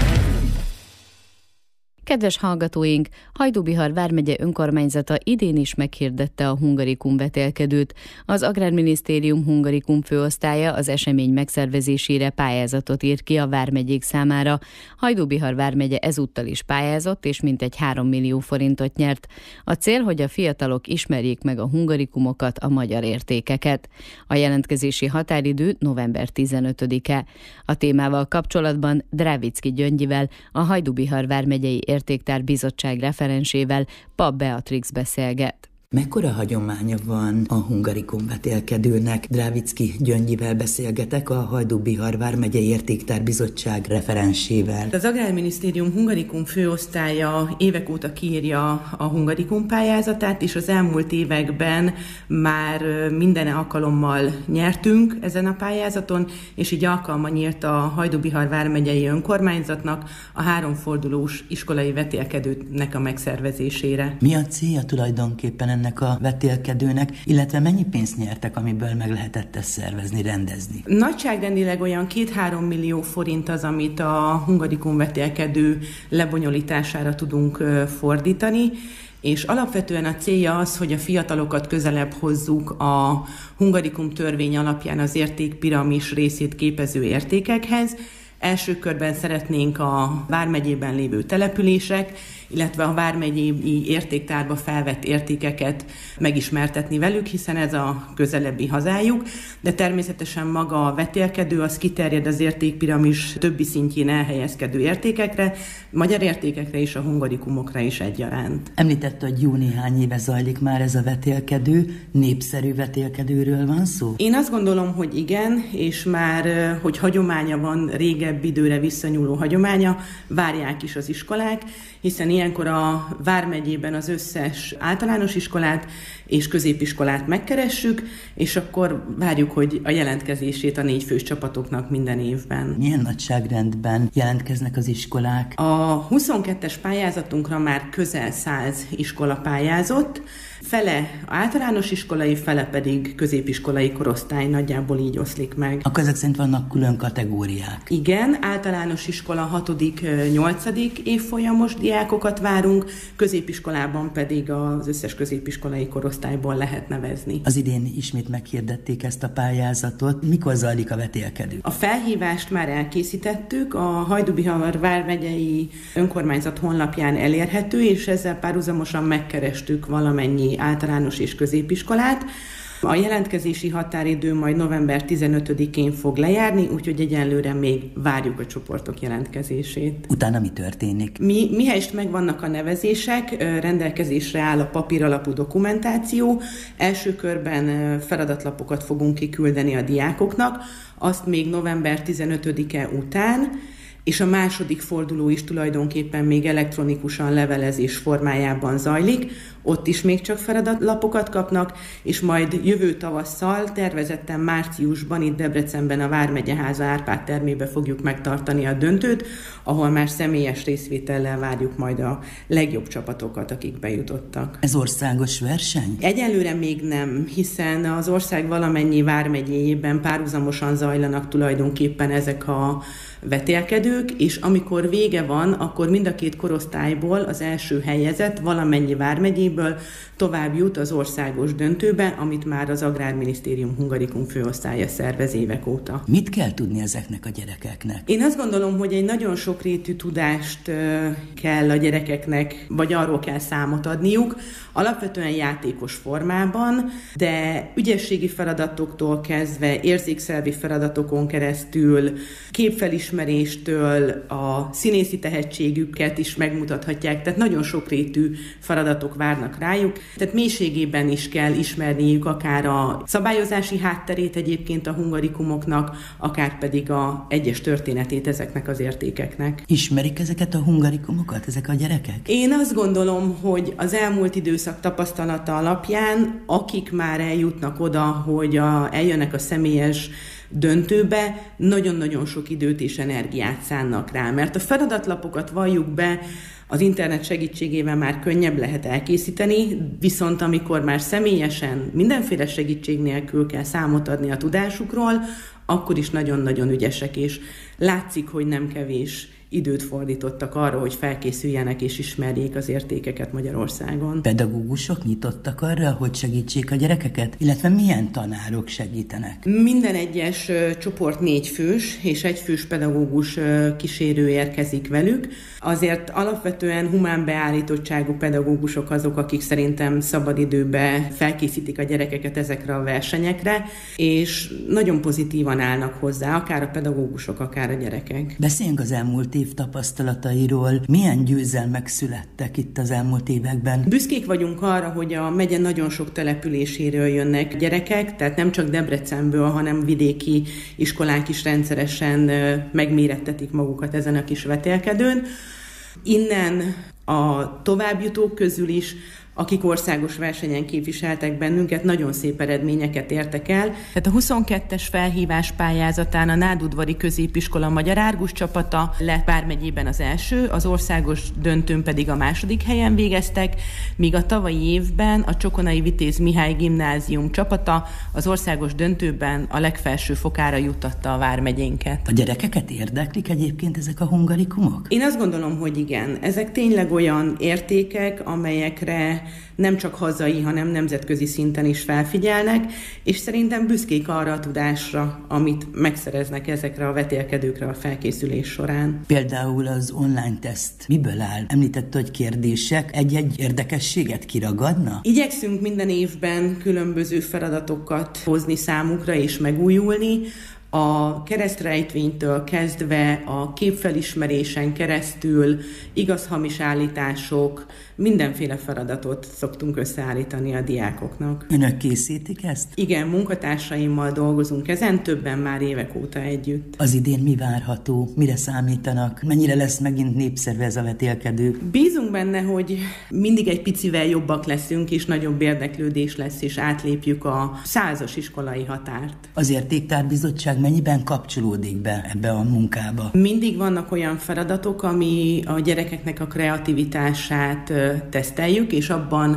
Kedves hallgatóink, Hajdú-Bihar vármegye önkormányzata idén is meghirdette a Hungarikum vetélkedőt. Az Agrárminisztérium Hungarikum főosztálya az esemény megszervezésére pályázatot írt ki a vármegyék számára. Hajdú-Bihar vármegye ezúttal is pályázott, és mintegy három millió forintot nyert. A cél, hogy a fiatalok ismerjék meg a hungarikumokat, a magyar értékeket. A jelentkezési határidő november tizenötödike. A témával kapcsolatban Dravicki Gyöngyivel, a Hajdú-Bihar vármegyei Értéktár Bizottság referensével Pap Beatrix beszélget. Mekkora hagyománya van a Hungarikum vetélkedőnek? Dravicki Gyöngyivel beszélgetek, a Hajdú-Bihar vármegyei Értéktár Bizottság referensével. Az Agrárminisztérium Hungarikum főosztálya évek óta kiírja a Hungarikum pályázatát, és az elmúlt években már minden alkalommal nyertünk ezen a pályázaton, és így alkalma nyílt a Hajdú-Bihar vármegyei önkormányzatnak a háromfordulós iskolai vetélkedőnek a megszervezésére. Mi a célja tulajdonképpen ennek a vetélkedőnek, illetve mennyi pénzt nyertek, amiből meg lehetett ezt szervezni, rendezni? Nagyságrendileg olyan két-három millió forint az, amit a Hungarikum vetélkedő lebonyolítására tudunk fordítani, és alapvetően a célja az, hogy a fiatalokat közelebb hozzuk a Hungarikum törvény alapján az értékpiramis részét képező értékekhez. Első körben szeretnénk a vármegyében lévő települések, illetve a vármegyei értéktárba felvett értékeket megismertetni velük, hiszen ez a közelebbi hazájuk, de természetesen maga a vetélkedő az kiterjed az értékpiramis többi szintjén elhelyezkedő értékekre, magyar értékekre és a hungarikumokra is egyaránt. Említette, hogy jó néhány éve zajlik már ez a vetélkedő, népszerű vetélkedőről van szó? Én azt gondolom, hogy igen, és már, hogy hagyománya van, régebb időre visszanyúló hagyománya, várják is az iskolák, hiszen ilyenkor a vármegyében az összes általános iskolát és középiskolát megkeressük, és akkor várjuk, hogy a jelentkezését a négy fős csapatoknak minden évben. Milyen nagyságrendben jelentkeznek az iskolák? A huszonkettes pályázatunkra már közel száz iskola pályázott, Fele általános iskolai, fele pedig középiskolai korosztály, nagyjából így oszlik meg. Akkor ezek szerint vannak külön kategóriák. Igen, általános iskola hatodik nyolcadik évfolyamos diákokat várunk, középiskolában pedig az összes középiskolai korosztályból lehet nevezni. Az idén ismét meghirdették ezt a pályázatot. Mikor zajlik a vetélkedő? A felhívást már elkészítettük, a Hajdú-Bihar vármegyei önkormányzat honlapján elérhető, és ezzel párhuzamosan megkerestük valamennyi általános és középiskolát. A jelentkezési határidő majd november tizenötödikén fog lejárni, úgyhogy egyenlőre még várjuk a csoportok jelentkezését. Utána mi történik? Mi, mihelyest megvannak a nevezések, rendelkezésre áll a papíralapú dokumentáció. Első körben feladatlapokat fogunk kiküldeni a diákoknak, azt még november tizenötödike után, és a második forduló is tulajdonképpen még elektronikusan levelezés formájában zajlik, ott is még csak feladatlapokat kapnak, és majd jövő tavasszal, tervezetten márciusban itt Debrecenben a Vármegyeháza Árpád termébe fogjuk megtartani a döntőt, ahol már személyes részvétellel várjuk majd a legjobb csapatokat, akik bejutottak. Ez országos verseny? Egyelőre még nem, hiszen az ország valamennyi vármegyéjében párhuzamosan zajlanak tulajdonképpen ezek a vetélkedők, és amikor vége van, akkor mind a két korosztályból az első helyezett valamennyi vármegyéből tovább jut az országos döntőbe, amit már az Agrárminisztérium Hungarikum főosztálya szervez évek óta. Mit kell tudni ezeknek a gyerekeknek? Én azt gondolom, hogy egy nagyon sokrétű tudást kell a gyerekeknek, vagy arról kell számot adniuk, alapvetően játékos formában, de ügyességi feladatoktól kezdve, érzékszervi feladatokon keresztül, képfelismeréstől a színészi tehetségüket is megmutathatják, tehát nagyon sokrétű feladatok várnak rájuk. Tehát mélységében is kell ismerniük akár a szabályozási hátterét egyébként a hungarikumoknak, akár pedig a egyes történetét ezeknek az értékeknek. Ismerik ezeket a hungarikumokat, ezek a gyerekek? Én azt gondolom, hogy az elmúlt időszak tapasztalata alapján, akik már eljutnak oda, hogy a, eljönnek a személyes döntőbe, nagyon-nagyon sok időt és energiát szánnak rá, mert a feladatlapokat valljuk be, az internet segítségével már könnyebb lehet elkészíteni, viszont amikor már személyesen mindenféle segítség nélkül kell számot adni a tudásukról, akkor is nagyon-nagyon ügyesek, és látszik, hogy nem kevés időt fordítottak arra, hogy felkészüljenek és ismerjék az értékeket Magyarországon. Pedagógusok nyitottak arra, hogy segítsék a gyerekeket, illetve milyen tanárok segítenek? Minden egyes uh, csoport négy fős, és egy fős pedagógus uh, kísérő érkezik velük. Azért alapvetően humán beállítottságú pedagógusok azok, akik szerintem szabadidőben felkészítik a gyerekeket ezekre a versenyekre, és nagyon pozitívan állnak hozzá, akár a pedagógusok, akár a gyerekek. Beszéljünk az elmúlt év tapasztalatairól. Milyen győzelmek születtek itt az elmúlt években? Büszkék vagyunk arra, hogy a megye nagyon sok településéről jönnek gyerekek, tehát nem csak Debrecenből, hanem vidéki iskolák is rendszeresen megmérettetik magukat ezen a kis vetélkedőn. Innen a továbbjutók közül is, akik országos versenyen képviseltek bennünket, nagyon szép eredményeket értek el. Tehát a huszonkettes felhívás pályázatán a Nádudvari Középiskola Magyar Árgus csapata lett vármegyében az első, az országos döntőn pedig a második helyen végeztek, míg a tavalyi évben a Csokonai Vitéz Mihály Gimnázium csapata az országos döntőben a legfelső fokára juttatta a vármegyénket. A gyerekeket érdeklik egyébként ezek a hungarikumok? Én azt gondolom, hogy igen. Ezek tényleg olyan értékek, amelyekre nem csak hazai, hanem nemzetközi szinten is felfigyelnek, és szerintem büszkék arra a tudásra, amit megszereznek ezekre a vetélkedőkre a felkészülés során. Például az online teszt miből áll? Említett, hogy kérdések egy-egy érdekességet kiragadna? Igyekszünk minden évben különböző feladatokat hozni számukra és megújulni. A keresztrejtvénytől kezdve a képfelismerésen keresztül igaz-hamis állítások, mindenféle feladatot szoktunk összeállítani a diákoknak. Önök készítik ezt? Igen, munkatársaimmal dolgozunk ezen, többen már évek óta együtt. Az idén mi várható? Mire számítanak? Mennyire lesz megint népszerű ez a vetélkedő? Bízunk benne, hogy mindig egy picivel jobbak leszünk, és nagyobb érdeklődés lesz, és átlépjük a százas iskolai határt. Az Értéktárbizottság mennyiben kapcsolódik be ebbe a munkába? Mindig vannak olyan feladatok, ami a gyerekeknek a kreativitását teszteljük, és abban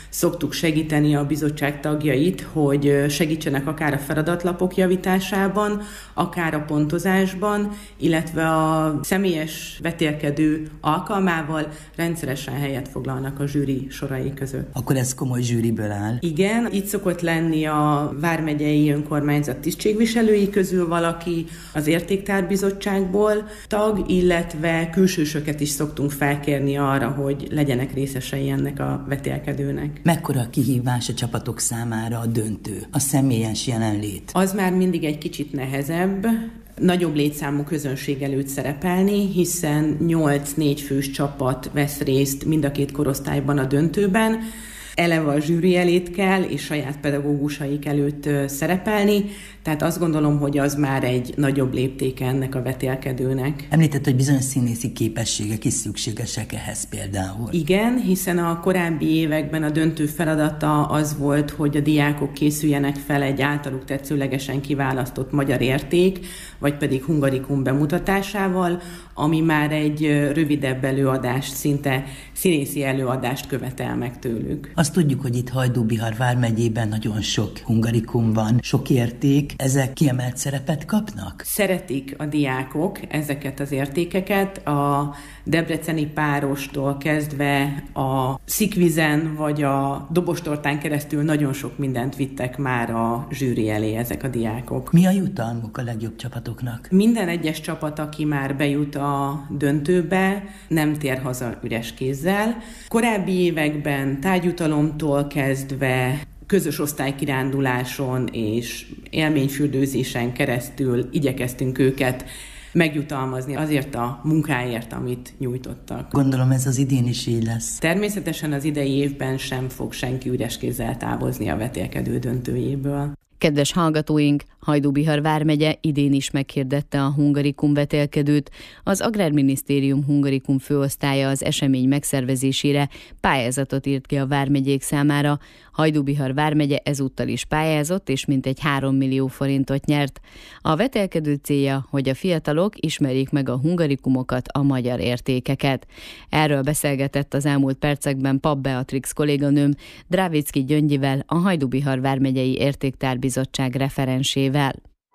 szoktuk segíteni a bizottság tagjait, hogy segítsenek akár a feladatlapok javításában, akár a pontozásban, illetve a személyes vetélkedő alkalmával rendszeresen helyet foglalnak a zsűri sorai között. Akkor ez komoly zsűriből áll? Igen, itt szokott lenni a vármegyei önkormányzat tisztségviselői közül valaki, az értéktárbizottságból tag, illetve külsősöket is szoktunk felkérni arra, hogy legyenek részesei ennek a vetélkedőnek. Mekkora a kihívás a csapatok számára a döntő, a személyes jelenlét? Az már mindig egy kicsit nehezebb, nagyobb létszámú közönség előtt szerepelni, hiszen nyolc négyfős csapat vesz részt mind a két korosztályban a döntőben, eleve a zsűri elét kell, és saját pedagógusaik előtt szerepelni, tehát azt gondolom, hogy az már egy nagyobb léptéke ennek a vetélkedőnek. Említett, hogy bizonyos színészi képességek is szükségesek ehhez például. Igen, hiszen a korábbi években a döntő feladata az volt, hogy a diákok készüljenek fel egy általuk tetszőlegesen kiválasztott magyar érték, vagy pedig hungarikum bemutatásával, ami már egy rövidebb előadást, szinte színészi előadást követel meg tőlük. Azt tudjuk, hogy itt Hajdú-Bihar vármegyében nagyon sok hungarikum van, sok érték. Ezek kiemelt szerepet kapnak? Szeretik a diákok ezeket az értékeket. A debreceni párostól kezdve a szikvizen vagy a dobostortán keresztül nagyon sok mindent vittek már a zsűri elé ezek a diákok. Mi a jutalmuk a legjobb csapatoknak? Minden egyes csapat, aki már bejut a döntőbe, nem tér haza üres kézzel. Korábbi években tárgyjutalomtól kezdve közös osztálykiránduláson és élményfürdőzésen keresztül igyekeztünk őket megjutalmazni azért a munkáért, amit nyújtottak. Gondolom ez az idén is így lesz. Természetesen az idei évben sem fog senki üres kézzel távozni a vetélkedő döntőjéből. Kedves hallgatóink, Hajdú-Bihar vármegye idén is meghirdette a hungarikum vetélkedőt. Az Agrárminisztérium hungarikum főosztálya az esemény megszervezésére pályázatot írt ki a vármegyék számára. Hajdú-Bihar vármegye ezúttal is pályázott, és mintegy három millió forintot nyert. A vetélkedő célja, hogy a fiatalok ismerjék meg a hungarikumokat, a magyar értékeket. Erről beszélgetett az elmúlt percekben Papp Beatrix kolléganőm Dravicki Gyöngyivel, a Hajdú-Bihar vármegyei értéktárbizottság referensével.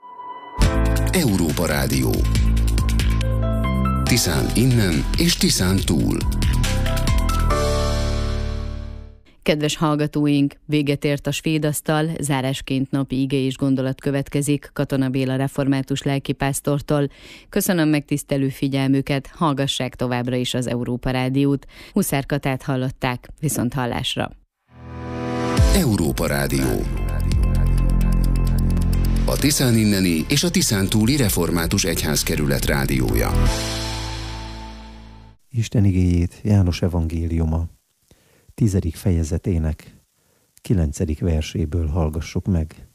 Európa Rádió. Tiszán innen és Tiszán túl. Kedves hallgatóink, véget ért a svédasztal, zárásként napi ige és gondolat következik Katona Béla református lelkipásztortól. Köszönöm megtisztelő figyelmüket, hallgassák továbbra is az Európa Rádiót. Huszár Katát hallották, viszont hallásra. Európa Rádió. A Tiszán inneni és a Tiszán túli református egyházkerület rádiója. Isten igéjét János evangéliuma tizedik fejezetének kilencedik verséből hallgassuk meg.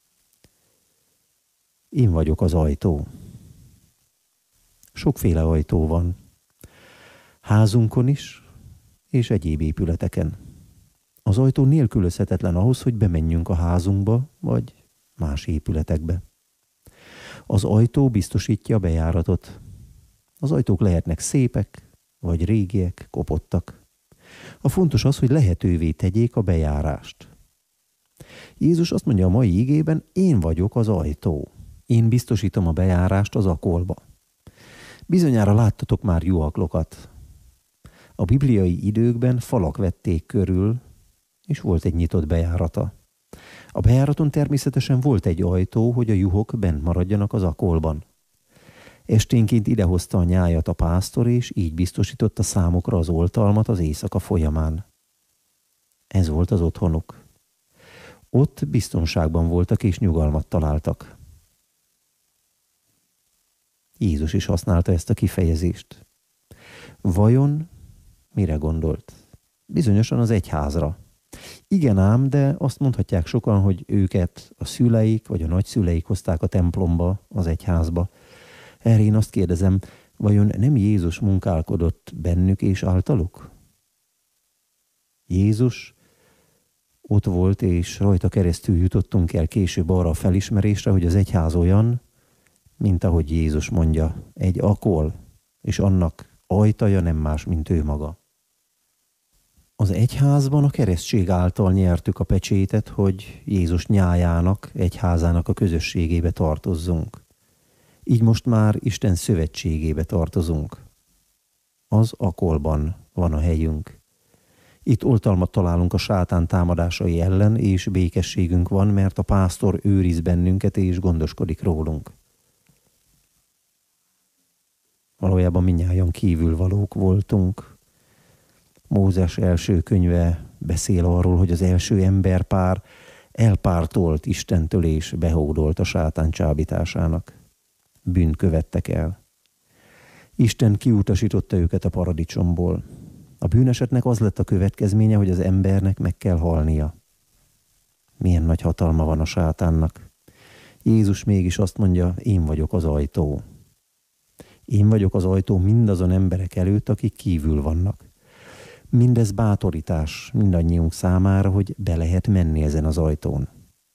Én vagyok az ajtó. Sokféle ajtó van. Házunkon is, és egyéb épületeken. Az ajtó nélkülözhetetlen ahhoz, hogy bemenjünk a házunkba, vagy más épületekbe. Az ajtó biztosítja a bejáratot. Az ajtók lehetnek szépek, vagy régiek, kopottak. A fontos az, hogy lehetővé tegyék a bejárást. Jézus azt mondja a mai igében, én vagyok az ajtó. Én biztosítom a bejárást az akolba. Bizonyára láttatok már juhaklokat. A bibliai időkben falak vették körül, és volt egy nyitott bejárata. A bejáraton természetesen volt egy ajtó, hogy a juhok bent maradjanak az akolban. Esténként idehozta a nyájat a pásztor, és így biztosította számukra az oltalmat az éjszaka folyamán. Ez volt az otthonuk. Ott biztonságban voltak és nyugalmat találtak. Jézus is használta ezt a kifejezést. Vajon mire gondolt? Bizonyosan az egyházra. Igen ám, de azt mondhatják sokan, hogy őket a szüleik vagy a nagyszüleik hozták a templomba, az egyházba. Erre én azt kérdezem, vajon nem Jézus munkálkodott bennük és általuk? Jézus ott volt, és rajta keresztül jutottunk el később arra a felismerésre, hogy az egyház olyan, mint ahogy Jézus mondja, egy akol, és annak ajtaja nem más, mint ő maga. Az egyházban a keresztség által nyertük a pecsétet, hogy Jézus nyájának, egyházának a közösségébe tartozzunk. Így most már Isten szövetségébe tartozunk. Az akolban van a helyünk. Itt oltalmat találunk a sátán támadásai ellen, és békességünk van, mert a pásztor őriz bennünket és gondoskodik rólunk. Valójában mindnyájan kívülvalók voltunk. Mózes első könyve beszél arról, hogy az első emberpár elpártolt Istentől és behódolt a sátán csábításának. Bűnt követtek el. Isten kiutasította őket a paradicsomból. A bűnesetnek az lett a következménye, hogy az embernek meg kell halnia. Milyen nagy hatalma van a sátánnak. Jézus mégis azt mondja, én vagyok az ajtó. Én vagyok az ajtó mindazon emberek előtt, akik kívül vannak. Mindez bátorítás mindannyiunk számára, hogy be lehet menni ezen az ajtón.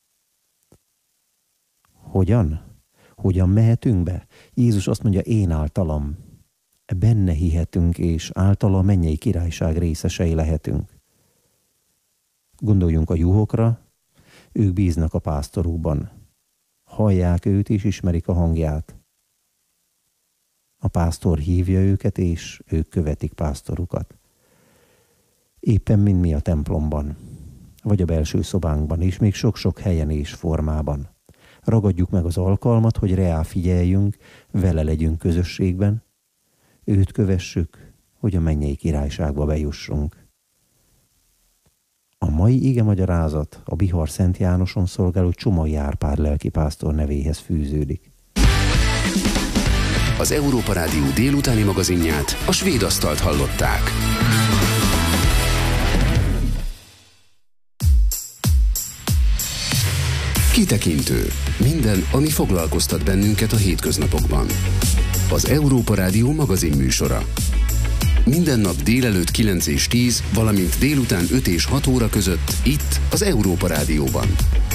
Hogyan? Hogyan mehetünk be? Jézus azt mondja, én általam. Benne hihetünk, és általa a mennyei királyság részesei lehetünk. Gondoljunk a juhokra, ők bíznak a pásztorukban. Hallják őt, és ismerik a hangját. A pásztor hívja őket, és ők követik pásztorukat. Éppen mint mi a templomban, vagy a belső szobánkban, és még sok-sok helyen és formában. Ragadjuk meg az alkalmat, hogy reá figyeljünk, vele legyünk közösségben, őt kövessük, hogy a mennyei királyságba bejussunk. A mai ige magyarázat a Bihar Szent Jánoson szolgáló Csomai Árpád lelkipásztor nevéhez fűződik. Az Európa Rádió délutáni magazinját, a Svéd Asztalt hallották. Kitekintő. Minden, ami foglalkoztat bennünket a hétköznapokban. Az Európa Rádió magazin műsora. Minden nap délelőtt kilenc és tíz, valamint délután öt és hat óra között itt az Európa Rádióban.